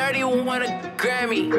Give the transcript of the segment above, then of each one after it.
already won a Grammy.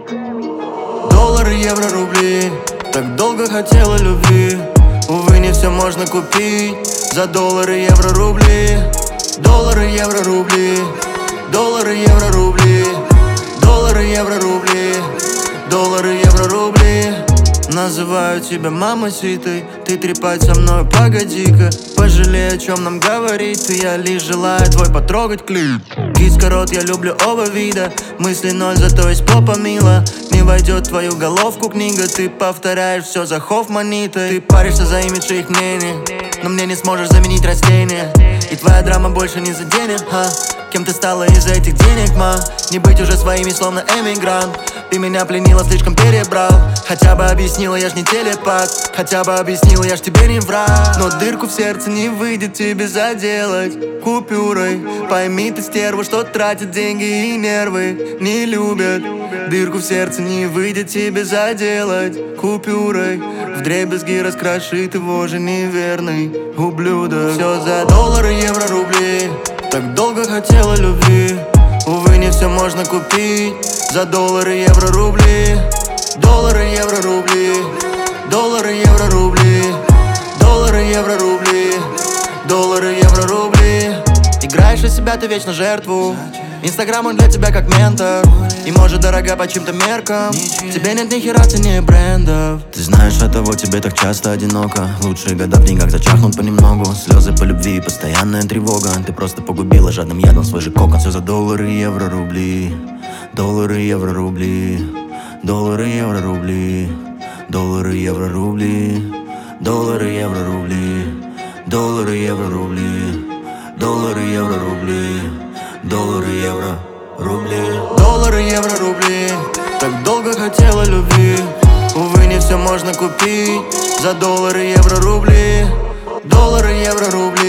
Доллары, евро, рубли. Так долго хотела любви. Увы, не все можно купить за доллары, евро, рубли. Доллары, евро, рубли. Доллары, евро, рубли. Доллары, евро, рубли. Доллары, евро, рубли. Называю тебя мамаситой. Ты трепать со мной, погоди-ка. Пожалей, о чем нам говорить. Я лишь желаю твой потрогать клип. Киска, рот, я люблю оба вида. Мысли ноль, зато есть попа мила. Не войдет в твою головку книга. Ты повторяешь все за Хоффманитой. Ты паришься за имидж и их мнение, но мне не сможешь заменить растения. И твоя драма больше не за денег, Кем ты стала из-за этих денег, ма? Не быть уже своими, словно эмигрант. Ты меня пленила, слишком перебрал. Хотя бы объяснила, я ж не телепат. Хотя бы объяснила, я ж тебе не враг. Но дырку в сердце не выйдет тебе заделать купюрой. Пойми ты, стерва, что тратят деньги и нервы не любят. Дырку в сердце не выйдет тебе заделать купюрой. Вдребезги раскрошит его же неверный ублюдок. Все за доллары, евро, рубли. Так долго хотела любви. Увы, не все можно купить за доллары, евро, рубли. Доллары, евро, рубли. Доллары, евро, рубли. Доллары, евро, рубли. Доллары, евро, рубли. Играешь из себя ты вечно жертву. Инстаграм он для тебя как ментор. И может дорога по чьим-то меркам. Тебе нет ни хера ценнее брендов. Ты знаешь, от того тебе так часто одиноко. Лучшие года в деньгах зачахнут понемногу. Слезы по любви и постоянная тревога. Ты просто погубила жадным ядом свой же кокон. Все за доллары, евро, рубли. Доллары, евро, рубли. Доллары, евро, рубли. Доллары, евро, рубли. Доллары, евро, рубли. Доллары, евро, рубли. Доллары, евро, рубли. Доллары, евро, рубли. Доллары, евро, рубли. Так долго хотела любви. Увы, не все можно купить за доллары, евро, рубли. Доллары, евро, рубли.